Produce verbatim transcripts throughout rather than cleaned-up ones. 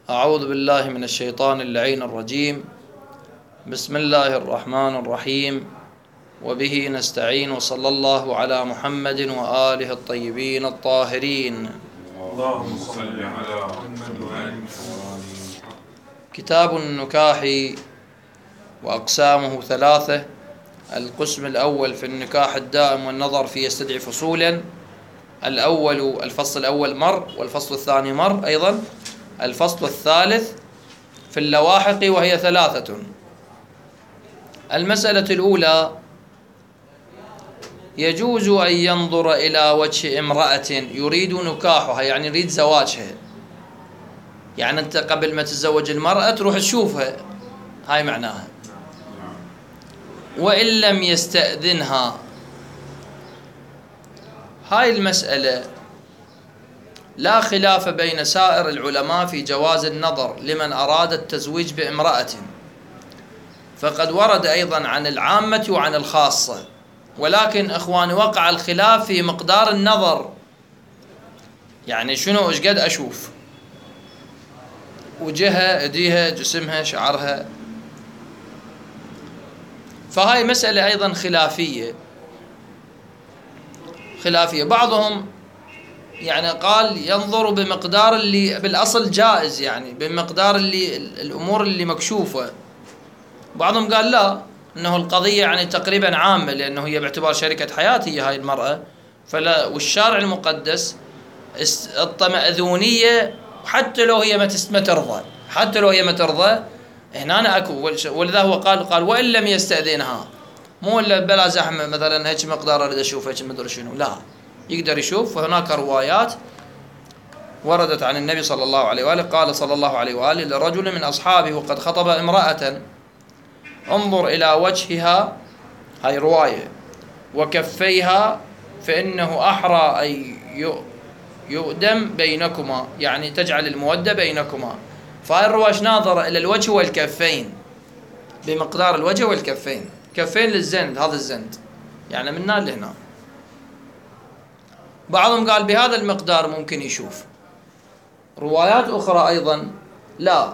أعوذ بالله من الشيطان اللعين الرجيم. بسم الله الرحمن الرحيم، وبه نستعين، وصلى الله على محمد وآله الطيبين الطاهرين. اللهم صل على محمد وآل محمد. كتاب النكاح وأقسامه ثلاثة. القسم الأول في النكاح الدائم والنظر فيه يستدعي فصولا. الأول الفصل الأول مر، والفصل الثاني مر أيضا. الفصل الثالث في اللواحق وهي ثلاثة. المسألة الأولى: يجوز أن ينظر إلى وجه امرأة يريد نكاحها، يعني يريد زواجها. يعني أنت قبل ما تتزوج المرأة تروح تشوفها، هاي معناها. وإن لم يستأذنها، هاي المسألة لا خلاف بين سائر العلماء في جواز النظر لمن أراد التزويج بامرأة، فقد ورد أيضا عن العامة وعن الخاصة. ولكن إخواني، وقع الخلاف في مقدار النظر، يعني شنو إيش قد أشوف، وجهها، إيديها، جسمها، شعرها. فهاي مسألة أيضا خلافية خلافية بعضهم يعني قال ينظر بمقدار اللي بالأصل جائز، يعني بمقدار اللي الأمور اللي مكشوفة. بعضهم قال لا، أنه القضية يعني تقريبا عامة، لأنه هي باعتبار شركة حياتي هاي المرأة، فلا، والشارع المقدس الطمأذونية حتى لو هي ما ترضى، حتى لو هي ما ترضى هنا أنا أكو. ولذا هو قال قال وإن لم يستأذنها، مو إلا بلا زحمة مثلا هيك مقدار أريد أشوف هيك مدري شنو، لا، يقدر يشوف. وهناك روايات وردت عن النبي صلى الله عليه وآله، قال صلى الله عليه وآله لرجل من أصحابه وقد خطب امرأة: انظر إلى وجهها، هاي رواية، وكفيها، فإنه أحرى أن يؤدم بينكما، يعني تجعل المودة بينكما. فهاي الرواية ناظرة إلى الوجه والكفين، بمقدار الوجه والكفين، كفين للزند، هذا الزند يعني من هنا لهنا. بعضهم قال بهذا المقدار ممكن يشوف. روايات أخرى أيضا لا،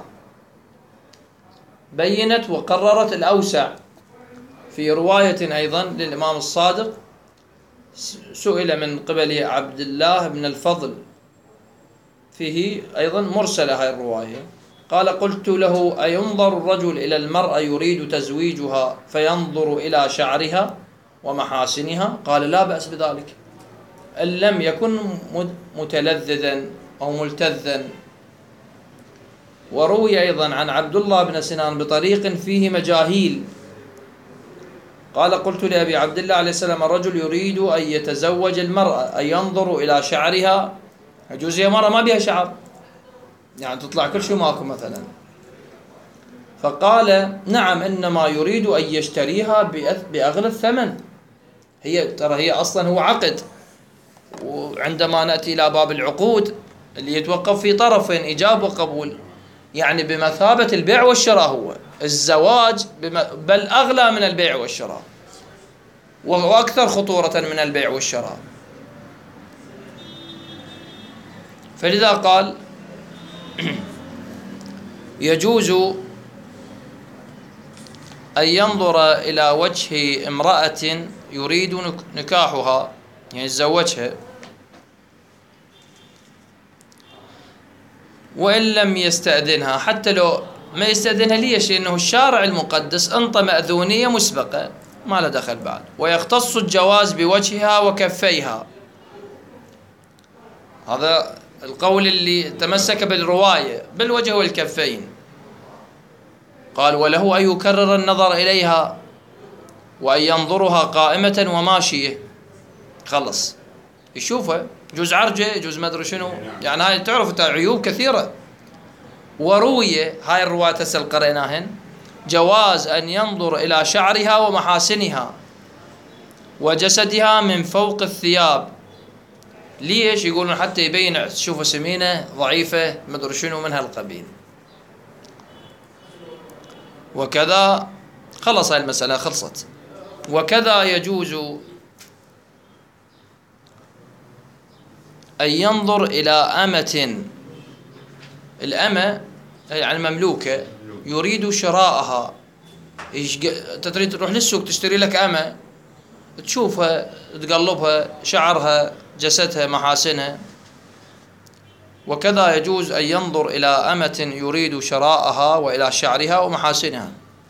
بينت وقررت الأوسع. في رواية أيضا للإمام الصادق، سئل من قبل عبد الله بن الفضل، فيه أيضا مرسلة هاي الرواية، قال: قلت له: أينظر الرجل إلى المرأة يريد تزويجها فينظر إلى شعرها ومحاسنها؟ قال: لا بأس بذلك، إن لم يكن متلذذا أو ملتذا. وروي أيضا عن عبد الله بن سنان بطريق فيه مجاهيل، قال: قلت لأبي عبد الله عليه السلام: الرجل يريد أن يتزوج المرأة، أن ينظر إلى شعرها؟ يجوز هي مرأة ما بها شعر، يعني تطلع كل شيء ماكو مثلا. فقال: نعم، إنما يريد أن يشتريها بأغلى الثمن. هي ترى هي أصلا هو عقد، وعندما نأتي إلى باب العقود اللي يتوقف في طرفين، إيجاب وقبول، يعني بمثابة البيع والشراء. هو الزواج بل أغلى من البيع والشراء، وأكثر خطورة من البيع والشراء. فلذا قال: يجوز أن ينظر إلى وجه امرأة يريد نكاحها، يعني يتزوجها، وإن لم يستأذنها، حتى لو ما يستأذنها. ليش؟ لأنه الشارع المقدس أنطى مأذونية مسبقة، ما له دخل بعد. ويختص الجواز بوجهها وكفيها، هذا القول اللي تمسك بالرواية، بالوجه والكفين. قال: وله أن يكرر النظر إليها، وأن ينظرها قائمة وماشية. خلص يشوفها، جوز عرجة، جوز ما أدري شنو، يعني هاي تعرف عيوب كثيرة. وروي هاي الرواية تسأل قريناهن جواز أن ينظر إلى شعرها ومحاسنها وجسدها من فوق الثياب. ليش؟ يقولون حتى يبين تشوفه سمينة ضعيفة ما أدري شنو من هالقبيل. وكذا خلص هاي المسألة خلصت. وكذا يجوز أن ينظر إلى أمة. الأمة يعني مملوكة يريد شراءها. أنت تريد تروح للسوق تشتري لك أمة، تشوفها تقلبها، شعرها، جسدها، محاسنها. وكذا يجوز أن ينظر إلى أمة يريد شراءها وإلى شعرها ومحاسنها.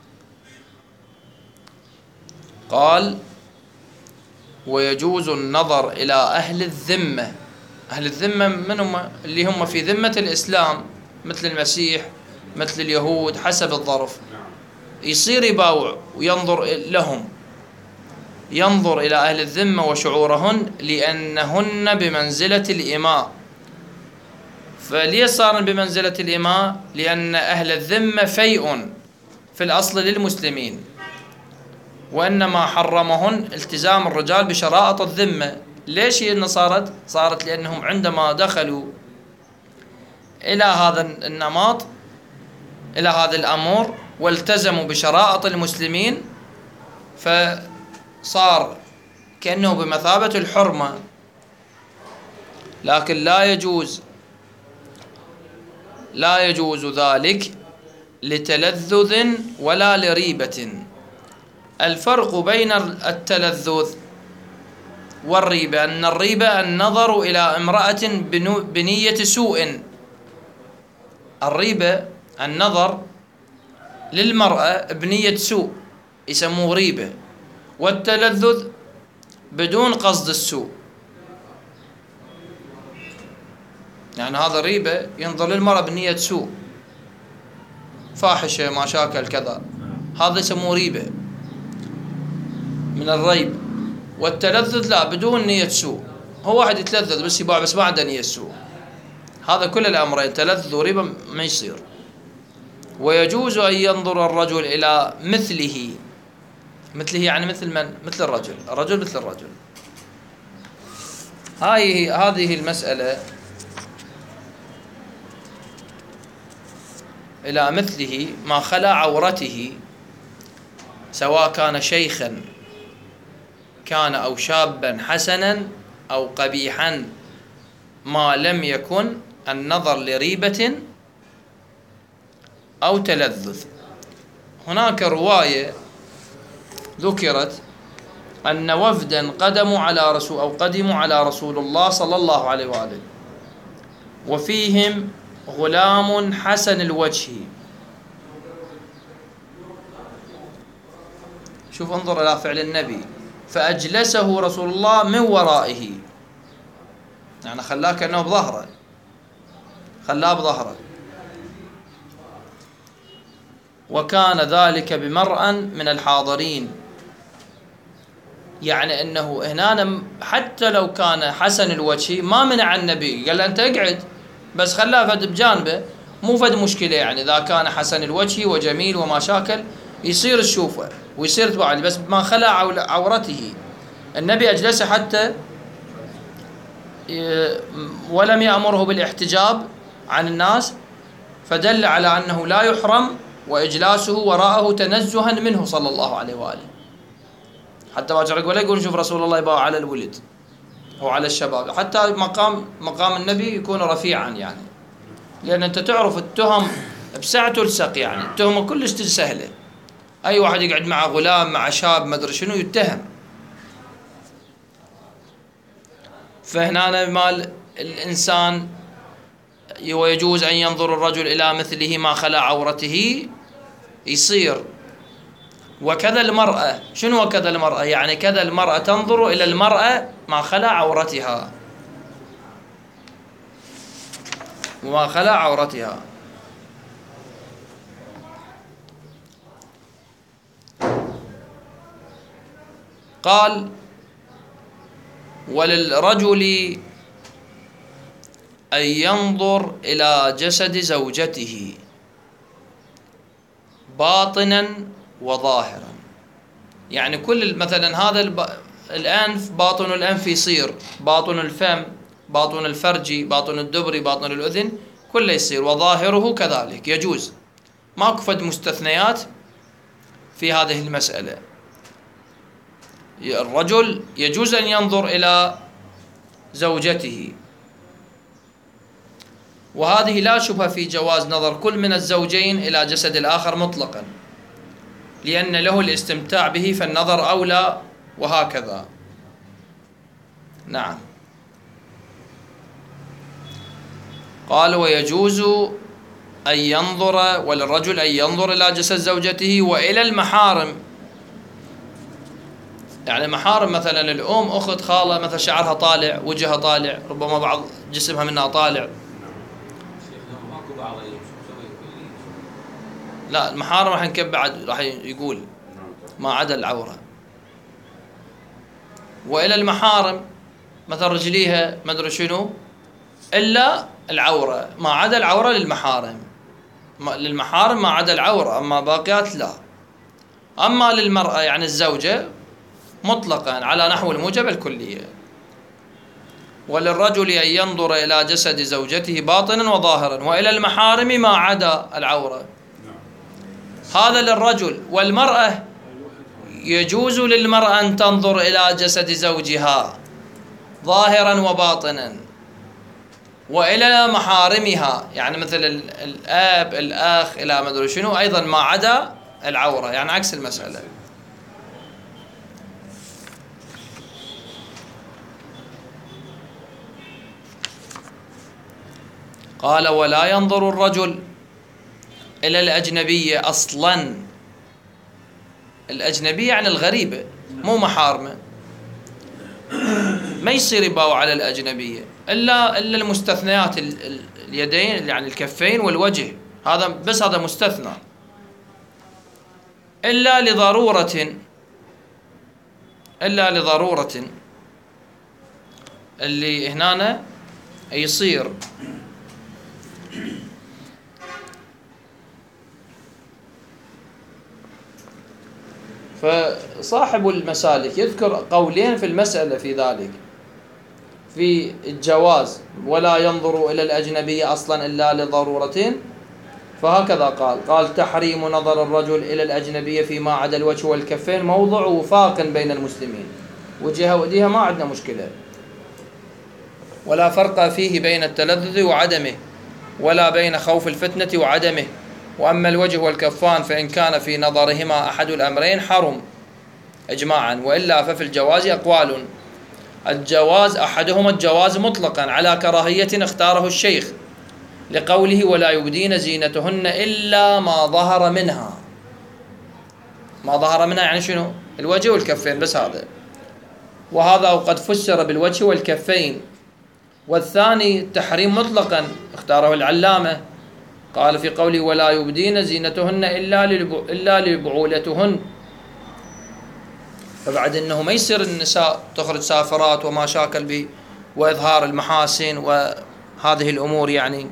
قال: ويجوز النظر إلى أهل الذمة. أهل الذمة من هم؟ اللي هم في ذمة الإسلام، مثل المسيح، مثل اليهود، حسب الظرف. يصير يباوع وينظر لهم، ينظر إلى أهل الذمة وشعورهن، لأنهن بمنزلة الإماء. فليه صار بمنزلة الإماء؟ لأن أهل الذمة فيء في الأصل للمسلمين، وإنما حرمهن التزام الرجال بشرائط الذمة. ليش هي صارت؟ صارت لأنهم عندما دخلوا إلى هذا النمط، إلى هذا الأمر، والتزموا بشرائط المسلمين، فصار كأنه بمثابة الحرمة. لكن لا يجوز لا يجوز ذلك لتلذذ ولا لريبة. الفرق بين التلذذ والريبة أن الريبة النظر إلى امرأة بنية سوء. الريبة النظر للمرأة بنية سوء، يسموه ريبة. والتلذذ بدون قصد السوء، يعني هذا ريبة، ينظر للمرأة بنية سوء، فاحشة، مشاكل، كذا، هذا يسموه ريبة من الريب. والتلذذ لا، بدون نية سوء، هو واحد يتلذذ بس يباع، بس ما عنده نية سوء. هذا كل الأمرين تلذذ وريبة ما يصير. ويجوز أن ينظر الرجل إلى مثله. مثله يعني مثل من؟ مثل الرجل. الرجل مثل الرجل. هاي هذه المسألة إلى مثله ما خلا عورته، سواء كان شيخا كان أو شابا حسنا أو قبيحا، ما لم يكن النظر لريبة أو تلذذ. هناك رواية ذكرت أن وفدا قدموا على رسول أو قدموا على رسول الله صلى الله عليه وآله، وفيهم غلام حسن الوجه. شوف، انظر إلى فعل النبي، فأجلسه رسول الله من ورائه، يعني خلاه كأنه بظهره، خلاه بظهره. وكان ذلك بمرأ من الحاضرين، يعني أنه هنا حتى لو كان حسن الوجه ما منع النبي، قال له أنت اقعد، بس خلاه فد بجانبه، مو فد مشكلة. يعني إذا كان حسن الوجه وجميل وما شاكل يصير تشوفه ويصير تبع، بس ما خلع عورته. النبي أجلسه حتى ولم يأمره بالاحتجاب عن الناس، فدل على أنه لا يحرم، وإجلاسه وراءه تنزها منه صلى الله عليه وآله. حتى ما جرق ولا يقول شوف رسول الله يباع على الولد أو على الشباب، حتى مقام مقام النبي يكون رفيعا، يعني لأن أنت تعرف التهم بسعة تلصق، يعني التهمة كلش سهلة. أي واحد يقعد مع غلام مع شاب ما أدري شنو يتهم. فهنا مال الإنسان ويجوز أن ينظر الرجل إلى مثله ما خلا عورته يصير. وكذا المرأة. شنو وكذا المرأة؟ يعني كذا المرأة تنظر إلى المرأة ما خلا عورتها، وما خلا عورتها. قال: وللرجل أن ينظر إلى جسد زوجته باطنا وظاهرا. يعني كل مثلا هذا الب... الأنف، باطن الأنف يصير، باطن الفم، باطن الفرج، باطن الدبر، باطن الأذن، كله يصير، وظاهره كذلك يجوز. ماكو فد مستثنيات في هذه المسألة. الرجل يجوز أن ينظر إلى زوجته، وهذه لا شبهة في جواز نظر كل من الزوجين إلى جسد الآخر مطلقا، لأن له الاستمتاع به فالنظر أولى، وهكذا. نعم. قال ويجوز أن ينظر وللرجل أن ينظر إلى جسد زوجته وإلى المحارم، يعني محارم مثلا الأم، أخت، خالة، مثلا شعرها طالع، وجهها طالع، ربما بعض جسمها منها طالع. لا، المحارم راح نكب بعد، راح يقول ما عدا العورة. وإلى المحارم مثلا رجليها ما أدري شنو، إلا العورة، ما عدا العورة للمحارم، للمحارم ما عدا العورة، أما باقيات لا. أما للمرأة يعني الزوجة مطلقا على نحو الموجب الكلية. وللرجل أن ينظر إلى جسد زوجته باطنا وظاهرا، وإلى المحارم ما عدا العورة. هذا للرجل. والمرأة يجوز للمرأة أن تنظر إلى جسد زوجها ظاهرا وباطنا، وإلى محارمها، يعني مثل الآب، الأخ، إلى ما أدري شنو، أيضا ما عدا العورة، يعني عكس المسألة. قال ولا ينظر الرجل إلى الأجنبية أصلا. الأجنبية يعني الغريبة، مو محارمة، ما يصير يباوع على الأجنبية إلا إلا المستثنيات، اليدين يعني الكفين والوجه، هذا بس، هذا مستثنى. إلا لضرورة، إلا لضرورة اللي هنا يصير. فصاحب المسالك يذكر قولين في المسألة في ذلك، في الجواز ولا ينظر إلى الأجنبية أصلا إلا لضرورة، فهكذا قال قال تحريم نظر الرجل إلى الأجنبية فيما عدا الوجه والكفين موضع وفاق بين المسلمين، وجهها وأيديها ما عندنا مشكلة، ولا فرق فيه بين التلذذ وعدمه، ولا بين خوف الفتنة وعدمه. وأما الوجه والكفان فإن كان في نظرهما أحد الأمرين حرم إجماعا، وإلا ففي الجواز أقوال. الجواز أحدهما الجواز مطلقا على كراهية اختاره الشيخ لقوله ولا يبدين زينتهن إلا ما ظهر منها. ما ظهر منها يعني شنو؟ الوجه والكفين بس هذا، وهذا قد فسر بالوجه والكفين. والثاني التحريم مطلقا اختاره العلامة، قال في قوله ولا يبدين زينتهن إلا إلا لبعولتهن، فبعد أنه ما يصير النساء تخرج سافرات وما شاكل به، وإظهار المحاسن وهذه الأمور يعني.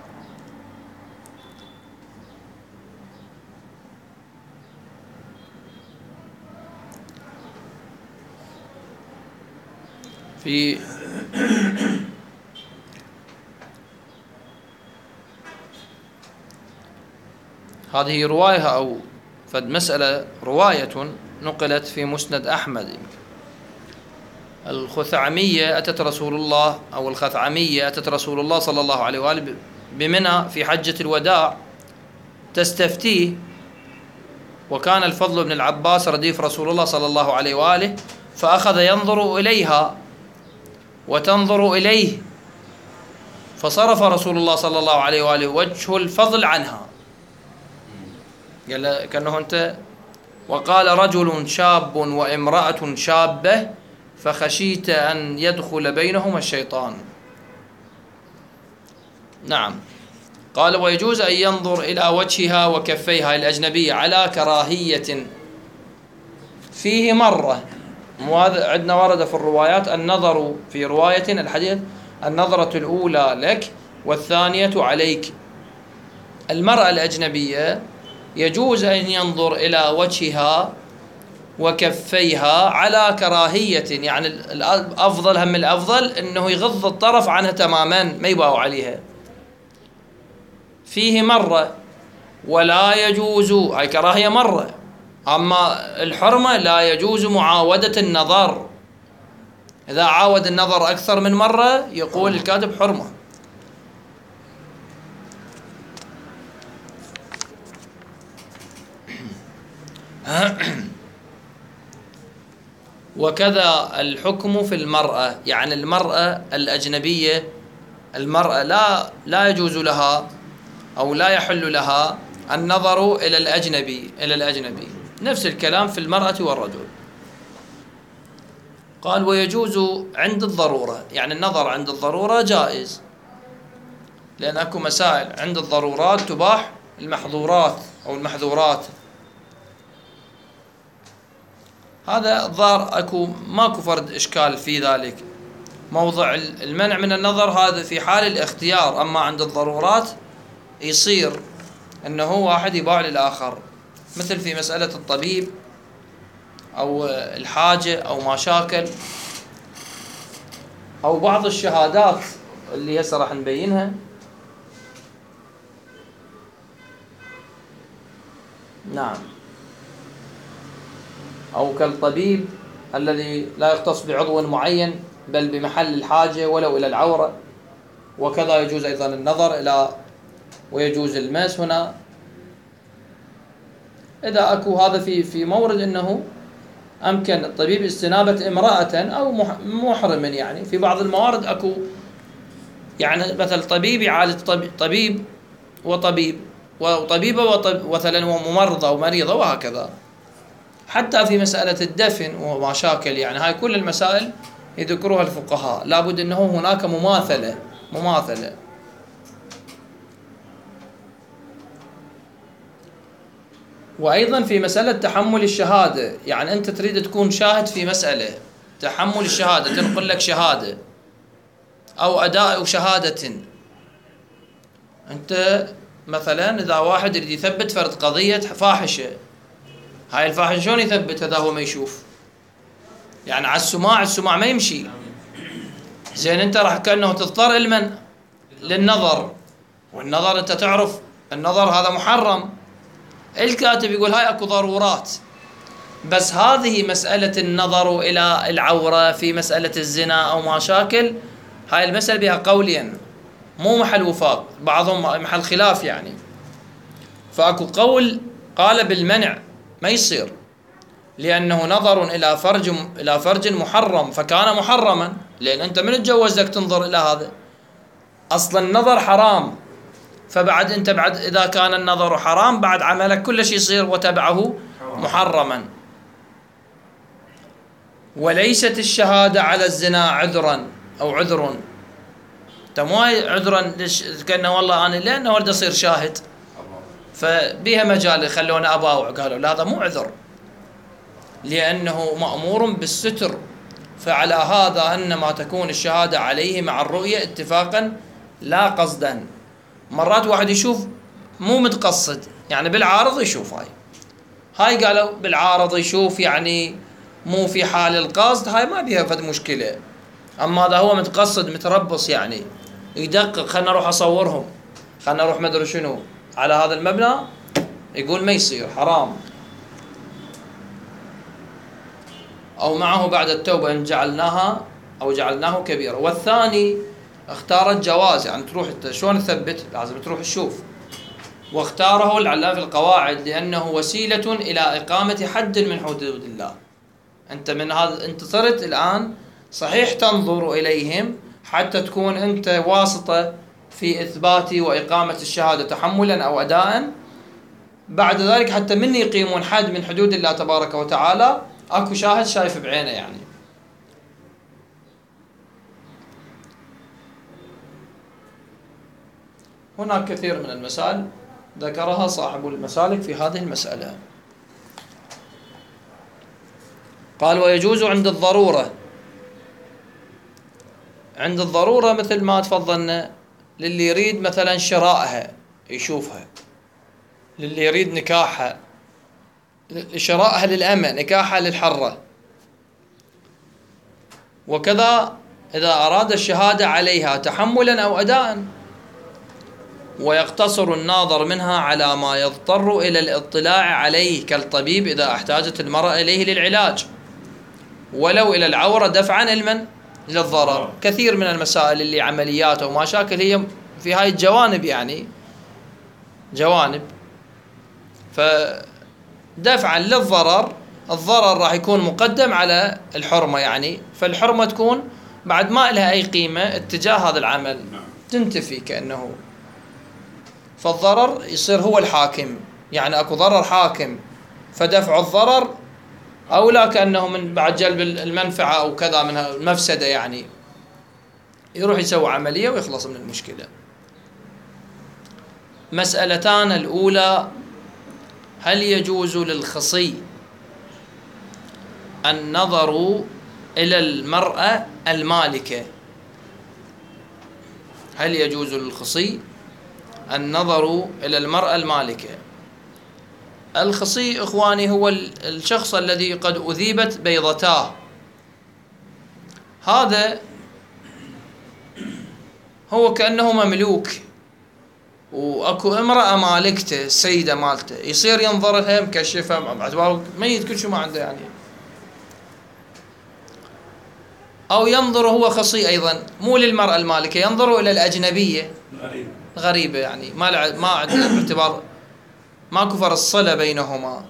في هذه رواية أو فد مسألة رواية نقلت في مسند أحمد. الخثعمية أتت رسول الله أو الخثعمية أتت رسول الله صلى الله عليه وآله بمنى في حجة الوداع تستفتيه، وكان الفضل بن العباس رديف رسول الله صلى الله عليه وآله، فأخذ ينظر إليها وتنظر إليه، فصرف رسول الله صلى الله عليه وآله وجه الفضل عنها، قال كأنه أنت. وقال رجل شاب وامرأة شابة فخشيت أن يدخل بينهما الشيطان. نعم. قال ويجوز أن ينظر إلى وجهها وكفيها الأجنبية على كراهية فيه مرة. عندنا ورد في الروايات النظر في رواية الحديث النظرة الأولى لك والثانية عليك. المرأة الأجنبية يجوز أن ينظر إلى وجهها وكفيها على كراهية، يعني الأفضل هم الأفضل أنه يغض الطرف عنها تماما ما يباوع عليها فيه مرة، ولا يجوز، هاي كراهية مرة. أما الحرمة لا يجوز معاودة النظر، إذا عاود النظر أكثر من مرة يقول الكاتب حرمة. وكذا الحكم في المرأة، يعني المرأة الأجنبية، المرأة لا لا يجوز لها أو لا يحل لها النظر إلى الأجنبي إلى الأجنبي نفس الكلام في المرأة والرجل. قال ويجوز عند الضرورة، يعني النظر عند الضرورة جائز، لأن أكو مسائل عند الضرورات تباح المحظورات أو المحظورات. هذا الظاهر أكو ماكو فرد إشكال في ذلك. موضع المنع من النظر هذا في حال الاختيار، أما عند الضرورات يصير أنه واحد يباع للآخر، مثل في مسألة الطبيب أو الحاجة أو مشاكل أو بعض الشهادات اللي هسه راح نبينها. نعم، أو كالطبيب الذي لا يختص بعضو معين بل بمحل الحاجة ولو إلى العورة، وكذا يجوز أيضا النظر إلى ويجوز المس هنا إذا أكو هذا في في مورد أنه أمكن الطبيب استنابة امرأة أو محرم. يعني في بعض الموارد أكو يعني مثل طبيب يعالج طبيب وطبيب وطبيبة مثلا وممرضة ومريضة وهكذا. حتى في مسألة الدفن ومشاكل، يعني هاي كل المسائل يذكروها الفقهاء، لابد أنه هناك مماثلة مماثلة. وأيضا في مسألة تحمل الشهادة، يعني أنت تريد تكون شاهد في مسألة، تحمل الشهادة، تنقل لك شهادة أو أداء شهادة. أنت مثلا إذا واحد يريد يثبت فرد قضية فاحشة، هاي الفاحشة شلون يثبت هذا هو ما يشوف؟ يعني على السماع، السماع ما يمشي. زين أنت راح كأنه تضطر المن للنظر، والنظر أنت تعرف النظر هذا محرم. الكاتب يقول هاي أكو ضرورات، بس هذه مسألة النظر إلى العورة في مسألة الزنا أو مشاكل، هاي المسألة بها قولين مو محل وفاق، بعضهم محل خلاف يعني. فأكو قول قال بالمنع ما يصير، لأنه نظر إلى فرج إلى فرج محرم فكان محرما، لأن أنت من تجوزك تنظر إلى هذا؟ أصلا النظر حرام، فبعد أنت بعد إذا كان النظر حرام بعد عملك كل شيء يصير وتبعه محرما. وليست الشهادة على الزنا عذرا أو عذر، تمواي عذرا كأنه والله أنا لأنه ولد أصير شاهد فبيها مجال خلونا أباوع، قالوا لا هذا مو عذر، لأنه مأمور بالستر. فعلى هذا أنما تكون الشهادة عليه مع الرؤية اتفاقا لا قصدا. مرات واحد يشوف مو متقصد، يعني بالعارض يشوف، هاي هاي قالوا بالعارض يشوف يعني مو في حال القصد، هاي ما بيها فد مشكلة. أما هذا هو متقصد متربص، يعني يدقق خلنا نروح أصورهم، خلنا نروح مدري شنو على هذا المبنى، يقول ما يصير حرام. أو معه بعد التوبة إن جعلناها أو جعلناه كبيرا. والثاني اختار الجواز، يعني تروح شلون تثبت؟ لازم تروح تشوف. واختاره العلامة في القواعد لأنه وسيلة إلى إقامة حد من حدود الله. أنت من هذا أنت صرت الآن صحيح تنظر إليهم حتى تكون أنت واسطة في إثبات وإقامة الشهادة تحملا أو أداء. بعد ذلك حتى من يقيمون حد من حدود الله تبارك وتعالى أكو شاهد شايف بعينه. يعني هناك كثير من المسائل ذكرها صاحب المسالك في هذه المسألة. قال ويجوز عند الضرورة. عند الضرورة مثل ما تفضلنا للي يريد مثلا شرائها يشوفها، للي يريد نكاحها، شرائها للأمة، نكاحها للحرة. وكذا إذا أراد الشهادة عليها تحملا أو أداء. ويقتصر الناظر منها على ما يضطر إلى الاطلاع عليه كالطبيب إذا احتاجت المرأة إليه للعلاج، ولو إلى العورة دفعا علما للضرر. كثير من المسائل اللي عمليات ومشاكل هي في هاي الجوانب، يعني جوانب. دفعا للضرر، الضرر راح يكون مقدم على الحرمة يعني، فالحرمة تكون بعد ما لها أي قيمة اتجاه هذا العمل، تنتفي كأنه، فالضرر يصير هو الحاكم، يعني أكو ضرر حاكم فدفع الضرر أولى كأنه من بعد جلب المنفعة أو كذا من المفسدة، يعني يروح يسوي عملية ويخلص من المشكلة. مسألتان: الأولى، هل يجوز للخصي النظر إلى المرأة المالكة؟ هل يجوز للخصي النظر إلى المرأة المالكة؟ الخصي إخواني هو الشخص الذي قد أذيبت بيضتاه، هذا هو كأنه مملوك واكو امرأة مالكته، السيدة مالته، يصير ينظر لها مكشفة باعتباره ميت كل شيء ما عنده يعني، او ينظر هو خصي ايضا مو للمرأة المالكة، ينظر الى الاجنبية غريبة يعني ما لع... ما عنده باعتبار ماكو فرق الصلة بينهما.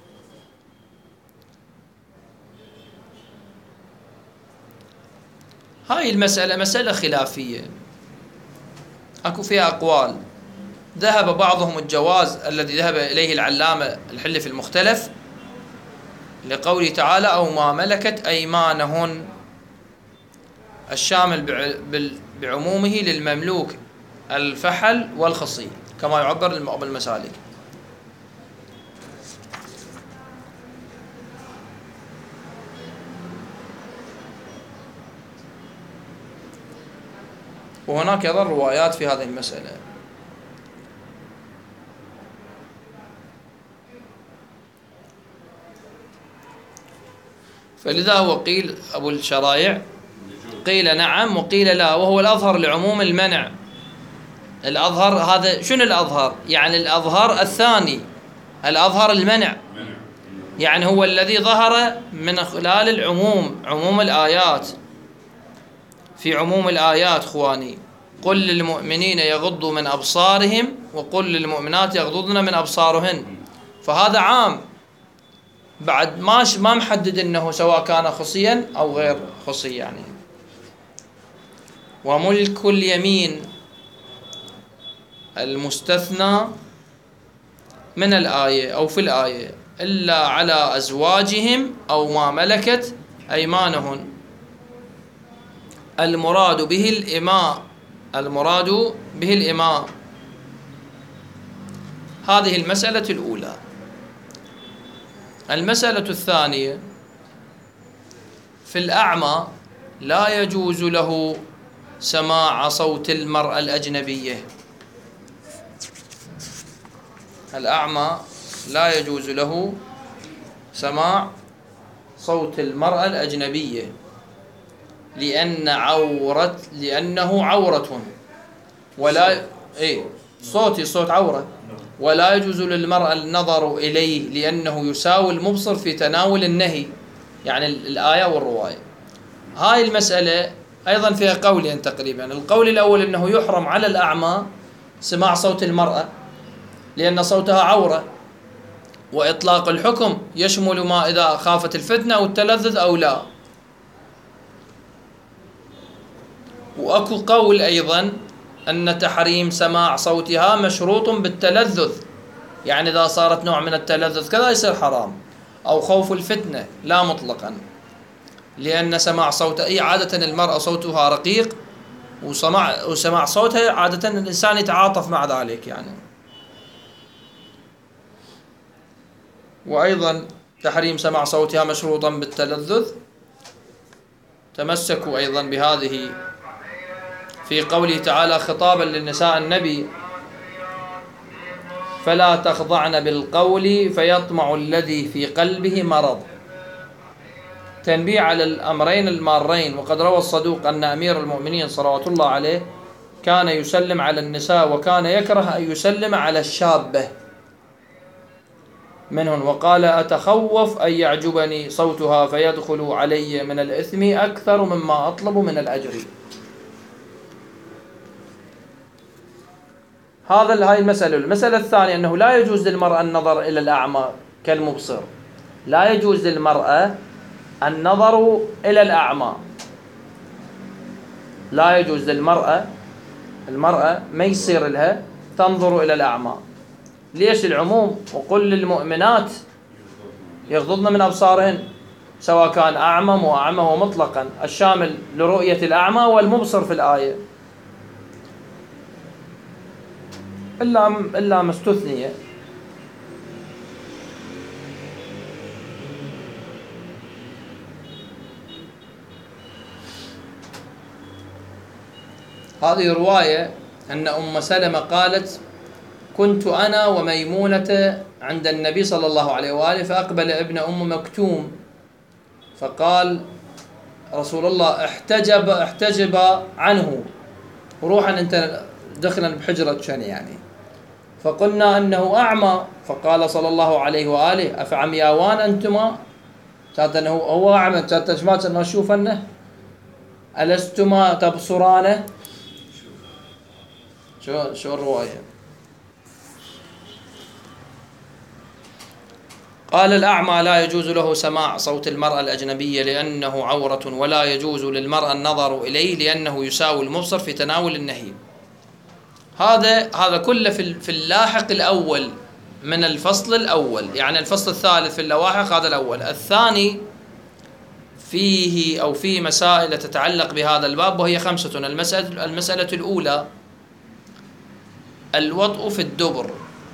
هاي المسألة مسألة خلافية، اكو فيها اقوال. ذهب بعضهم الجواز الذي ذهب إليه العلامة الحلي المختلف لقوله تعالى أو ما ملكت أيمانهن، الشامل بعمومه للمملوك الفحل والخصي كما يعبر بالمسالك. وهناك أيضا روايات في هذه المسألة. فلذا هو قيل أبو الشرايع قيل نعم وقيل لا، وهو الأظهر لعموم المنع. الأظهر هذا شنو الأظهر؟ يعني الأظهر الثاني، الأظهر المنع، يعني هو الذي ظهر من خلال العموم، عموم الآيات. في عموم الآيات خواني قل للمؤمنين يغضوا من أبصارهم وقل للمؤمنات يغضضن من أبصارهن، فهذا عام بعد ما ما محدد انه سواء كان خصيا او غير خصي يعني. وملك اليمين المستثنى من الآية أو في الآية إلا على أزواجهم أو ما ملكت أيمانهن، المراد به الإماء، المراد به الإماء. هذه المسألة الأولى. المسألة الثانية، في الأعمى لا يجوز له سماع صوت المرأة الأجنبية، الأعمى لا يجوز له سماع صوت المرأة الأجنبية لأن عورة لأنه عورة ولا إيه صوتي صوت عورة، ولا يجوز للمرأة النظر إليه لأنه يساوي المبصر في تناول النهي، يعني الآية والرواية. هاي المسألة أيضا فيها قولين تقريبا. القول الأول أنه يحرم على الأعمى سماع صوت المرأة لأن صوتها عورة، وإطلاق الحكم يشمل ما إذا خافت الفتنة أو التلذذ أو لا. وأكو قول أيضا أن تحريم سماع صوتها مشروط بالتلذذ، يعني إذا صارت نوع من التلذذ كذا يصير حرام، أو خوف الفتنة لا مطلقا، لأن سماع صوتها هي عادة المرأة صوتها رقيق، وسماع وسماع صوتها عادة الإنسان يتعاطف مع ذلك يعني. وأيضا تحريم سماع صوتها مشروطا بالتلذذ، تمسكوا أيضا بهذه في قوله تعالى خطابا للنساء النبي فلا تخضعن بالقول فيطمع الذي في قلبه مرض، تنبيه على الأمرين المارين. وقد روى الصدوق أن أمير المؤمنين صلوات الله عليه كان يسلم على النساء وكان يكره أن يسلم على الشابة منهن، وقال أتخوف أن يعجبني صوتها فيدخل علي من الإثم أكثر مما أطلب من الأجر. هذا هاي المسألة. المسألة الثانية أنه لا يجوز للمرأة النظر إلى الأعمى كالمبصر. لا يجوز للمرأة النظر إلى الأعمى، لا يجوز للمرأة المرأة ما يصير لها تنظر إلى الأعمى. ليش؟ العموم، وقل للمؤمنات يغضضن من أبصارهن، سواء كان أعمى وأعمى ومطلقا الشامل لرؤية الأعمى والمبصر في الآية، إلا إلا ما استثني. هذه رواية أن أم سلمة قالت: كنت أنا وميمونة عند النبي صلى الله عليه وآله فأقبل ابن أم مكتوم فقال رسول الله: احتجب احتجب عنه، روحا أنت دخلا بحجرة شن يعني. فقلنا أنه أعمى، فقال صلى الله عليه وآله: أفعمياوان أنتما؟ كانت أنه هو أعمى، كانت ما تشوفنه، ألستما تبصرانه؟ شو شو الرواية؟ قال: الأعمى لا يجوز له سماع صوت المرأة الأجنبية لأنه عورة، ولا يجوز للمرأة النظر إليه لأنه يساوي المبصر في تناول النهي. هذا هذا كله في في اللاحق الأول من الفصل الأول، يعني الفصل الثالث في اللواحق هذا الأول. الثاني فيه أو فيه مسائل تتعلق بهذا الباب، وهي خمسة. المسألة المسألة الأولى: الوطء في الدبر.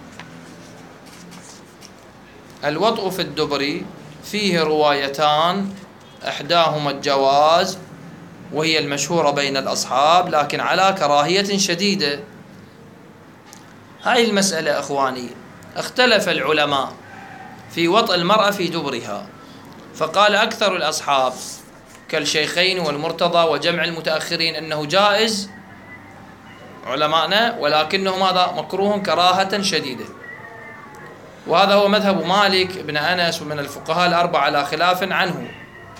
الوطء في الدبر فيه روايتان، إحداهما الجواز وهي المشهورة بين الأصحاب، لكن على كراهية شديدة. هاي المسألة أخواني اختلف العلماء في وطء المرأة في دبرها، فقال أكثر الأصحاب كالشيخين والمرتضى وجمع المتأخرين أنه جائز علماءنا، ولكنه ماذا؟ مكروه كراهة شديدة. وهذا هو مذهب مالك بن أنس ومن الفقهاء الأربعة على خلاف عنه.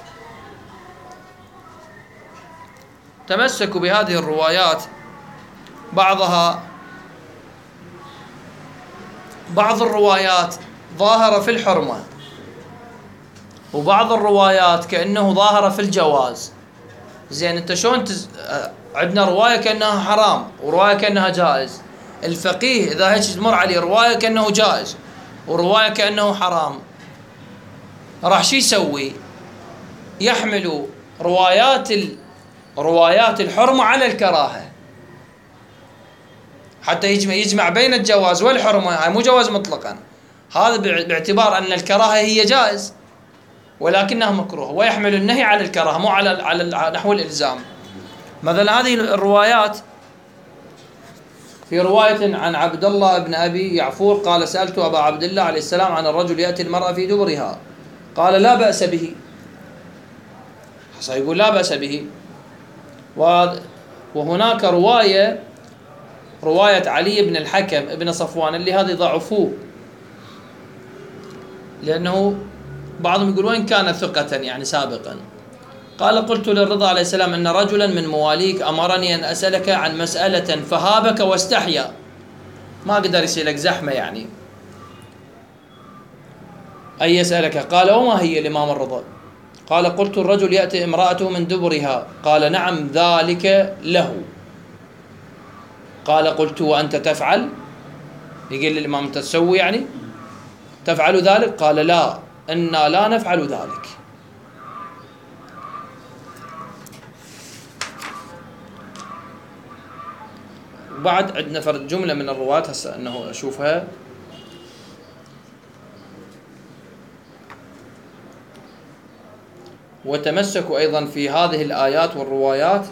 تمسكوا بهذه الروايات، بعضها بعض الروايات ظاهرة في الحرمة، وبعض الروايات كأنه ظاهرة في الجواز. زين، انت شلون تز... عندنا رواية كأنها حرام ورواية كأنها جائز. الفقيه إذا هيك تمر عليه رواية كأنه جائز ورواية كأنه حرام، راح شي يسوي؟ يحمل روايات ال... روايات الحرمة على الكراهة حتى يجمع يجمع بين الجواز والحرمة. هاي مو جواز مطلقا، هذا باعتبار أن الكراهة هي جائز ولكنها مكروه، ويحمل النهي على الكراهة مو على على نحو الإلزام. مثلا هذه الروايات، في رواية عن عبد الله بن أبي يعفور قال: سألت أبا عبد الله عليه السلام عن الرجل يأتي المرأة في دبرها، قال: لا بأس به. يقول لا بأس به. وهناك رواية رواية علي بن الحكم ابن صفوان اللي هذه ضعفوه، لأنه بعضهم يقول وين كان ثقة يعني سابقا. قال: قلت للرضا عليه السلام إن رجلا من مواليك أمرني أن أسألك عن مسألة فهابك واستحيا، ما قدر يسألك زحمة يعني أي يسألك. قال: وما هي الإمام الرضا؟ قال: قلت الرجل يأتي امرأته من دبرها. قال: نعم ذلك له. قال: قلت: وأنت تفعل؟ يقول للإمام أنت تسوي يعني تفعل ذلك؟ قال: لا، إنا لا نفعل ذلك. بعد عندنا فرد جملة من الرواة هسه أنه أشوفها. وتمسكوا أيضا في هذه الآيات والروايات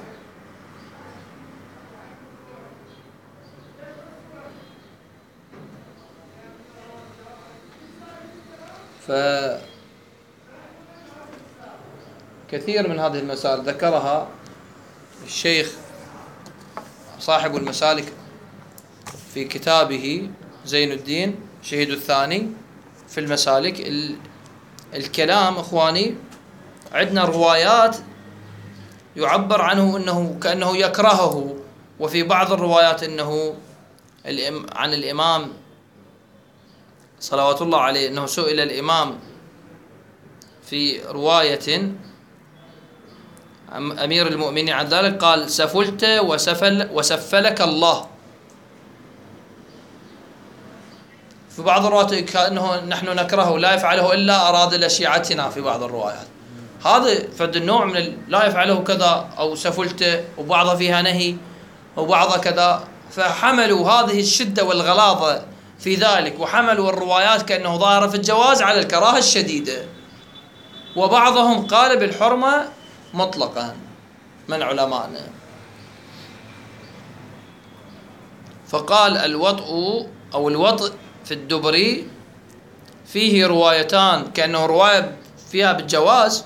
فكثير من هذه المسائل ذكرها الشيخ صاحب المسالك في كتابه زين الدين شهيد الثاني في المسالك. الكلام إخواني عندنا روايات يعبر عنه أنه كأنه يكرهه، وفي بعض الروايات أنه عن الإمام صلوات الله عليه أنه سئل الإمام في رواية أمير المؤمنين عن ذلك قال: سفلت وسفل وسفلك الله. في بعض الروايات كأنه نحن نكرهه لا يفعله إلا أراد لشيعتنا في بعض الروايات. هذا فد النوع من لا يفعله كذا أو سفلت، وبعضها فيها نهي وبعضها كذا، فحملوا هذه الشدة والغلاظة في ذلك، وحملوا الروايات كأنه ظاهرة في الجواز على الكراهة الشديدة، وبعضهم قال بالحرمة مطلقا من علمائنا. فقال: الوطء أو الوطء في الدبر فيه روايتان، كأنه رواية فيها بالجواز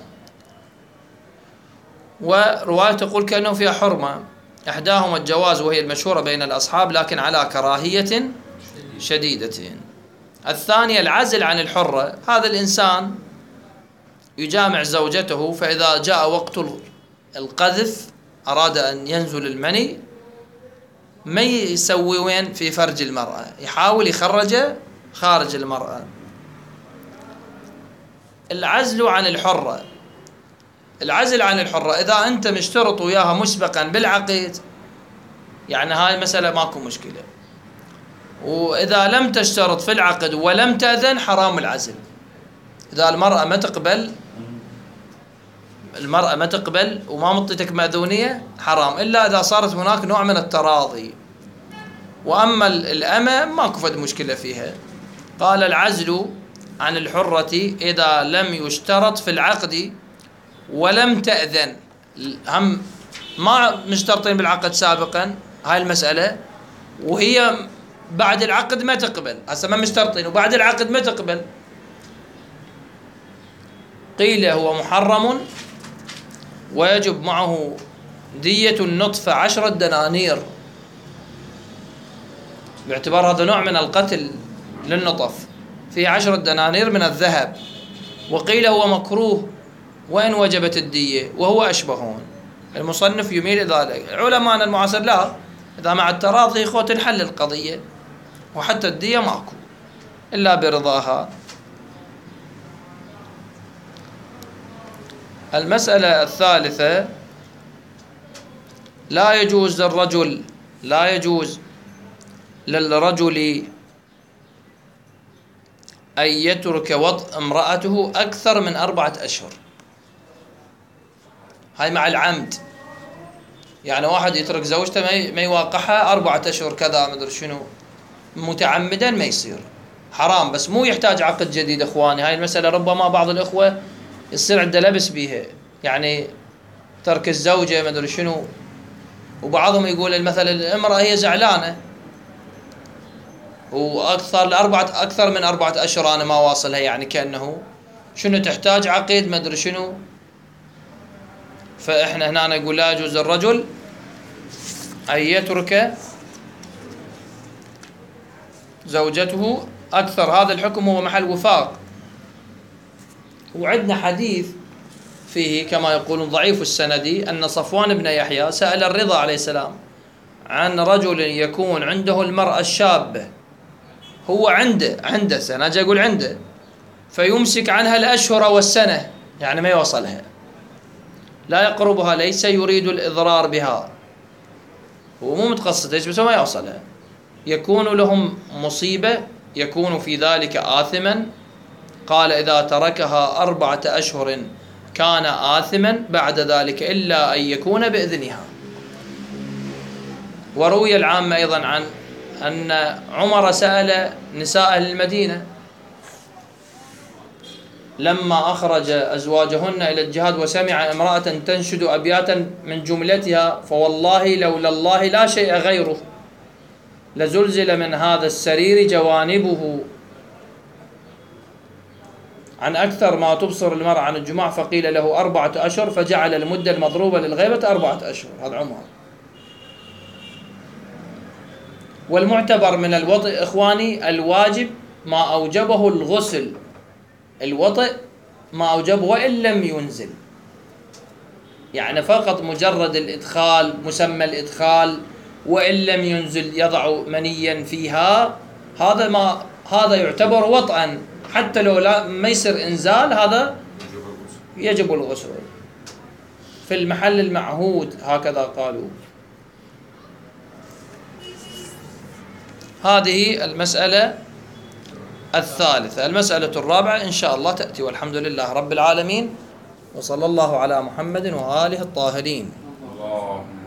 ورواية تقول كأنه فيها حرمة. إحداهما الجواز وهي المشهورة بين الأصحاب لكن على كراهية شديدة. الثانية العزل عن الحرة، هذا الإنسان يجامع زوجته، فإذا جاء وقت القذف أراد أن ينزل المني، ما يسوي وين في فرج المرأة، يحاول يخرجه خارج المرأة. العزل عن الحرة، العزل عن الحرة إذا أنت مشترط وياها مسبقا بالعقد، يعني هاي المسألة ماكو مشكلة. وإذا لم تشترط في العقد ولم تأذن حرام العزل. إذا المرأة ما تقبل المرأة ما تقبل وما مطيتك مأذونية حرام، إلا إذا صارت هناك نوع من التراضي. وأما الأمة ماكو فد مشكلة فيها. قال: العزل عن الحرة إذا لم يشترط في العقد ولم تأذن. هم ما مشترطين بالعقد سابقا هاي المسألة، وهي بعد العقد ما تقبل، هسه ما مشترطين وبعد العقد ما تقبل. قيل هو محرم ويجب معه دية النطفة عشرة دنانير، باعتبار هذا نوع من القتل للنطف، فيه عشرة دنانير من الذهب. وقيل هو مكروه وإن وجبت الدية، وهو أشبهون. المصنف يميل إلى ذلك. علماء المعاصر لا، إذا مع التراضي إخوة تنحل القضية، وحتى الدية ماكو إلا برضاها. المسألة الثالثة: لا يجوز للرجل لا يجوز للرجل أن يترك وطء امرأته أكثر من أربعة أشهر. هاي مع العمد، يعني واحد يترك زوجته ما يواقعها أربعة أشهر كذا مدري شنو، متعمدا ما يصير، حرام. بس مو يحتاج عقد جديد اخواني. هاي المسألة ربما بعض الإخوة يصير عنده لبس بيها، يعني ترك الزوجة مدري شنو، وبعضهم يقول مثلا الامرأة هي زعلانة وأكثر لأربعة أكثر من أربعة أشهر أنا ما واصلها، يعني كأنه شنو تحتاج عقد مدري شنو. فإحنا هنا نقول لا يجوز للرجل أن يترك زوجته أكثر. هذا الحكم هو محل وفاق. وعندنا حديث فيه كما يقولون ضعيف السندي أن صفوان بن يحيى سأل الرضا عليه السلام عن رجل يكون عنده المرأة الشابة، هو عنده عنده سنة أجي أقول عنده، فيمسك عنها الأشهر والسنة، يعني ما يوصلها، لا يقربها، ليس يريد الإضرار بها، هو مو متقصد بس ما يوصلها، يكون لهم مصيبة، يكون في ذلك آثما. قال: إذا تركها أربعة أشهر كان آثما بعد ذلك إلا أن يكون بإذنها. وروي العامة أيضا عن أن عمر سأل نساء أهل المدينة لما أخرج أزواجهن إلى الجهاد وسمع امرأة تنشد أبياتا من جملتها: فوالله لولا الله لا شيء غيره لزلزل من هذا السرير جوانبه، عن أكثر ما تبصر المرأة عن الجماع، فقيل له أربعة أشهر، فجعل المدة المضروبة للغيبة أربعة أشهر. هذا عمر. والمعتبر من الوطئ إخواني الواجب ما أوجبه الغسل، الوطئ ما أوجبه وإن لم ينزل، يعني فقط مجرد الإدخال، مسمى الإدخال، وإن لم ينزل يضع منيا فيها، هذا ما هذا يعتبر وطئا، حتى لو لا ما يصير إنزال هذا يجب الغسل في المحل المعهود، هكذا قالوا. هذه المسألة الثالثة. المسألة الرابعة إن شاء الله تأتي، والحمد لله رب العالمين، وصلى الله على محمد وآله الطاهرين.